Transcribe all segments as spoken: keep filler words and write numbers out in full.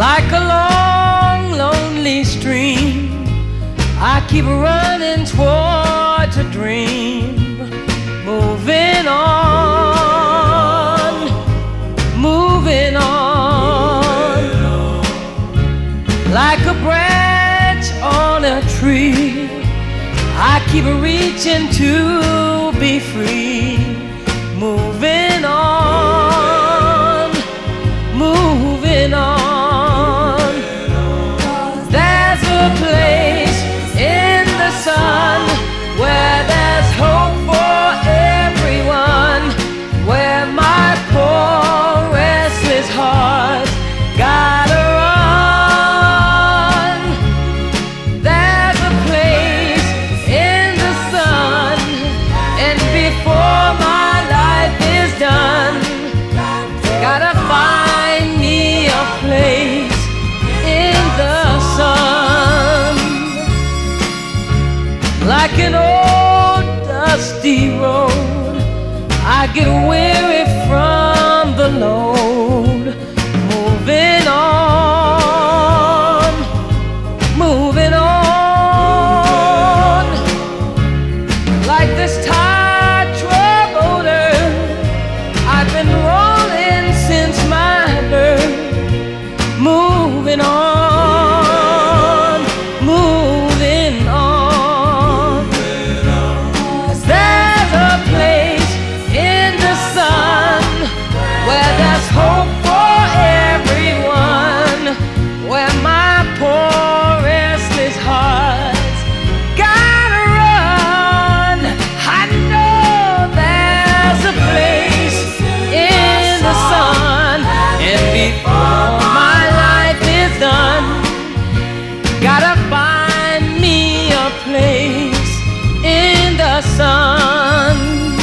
Like a long, lonely stream, I keep running towards a dream, moving on, moving on. Like a branch on a tree, I keep reaching to be free, moving on, moving on. There's a place in the sun where there's hope for everyone, where my poor restless heart gotta run. There's a place in the sun, and before my life is done, gotta find me a place in the sun. Like an old dusty road, I get weary from the load, moving on, moving on. Like this tired troubadour, I've been rolling since my birth, moving on, moving on. There's a place in the sun where there's hope for everyone, where my poor restless heart's gotta run. I know there's a place in the sun, and before my life is done, gotta find me a place in the sun.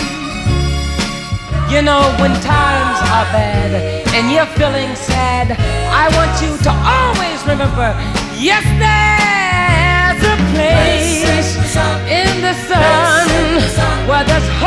You know, when times are bad and you're feeling sad, I want you to always remember, yes, there's a place in the sun where there's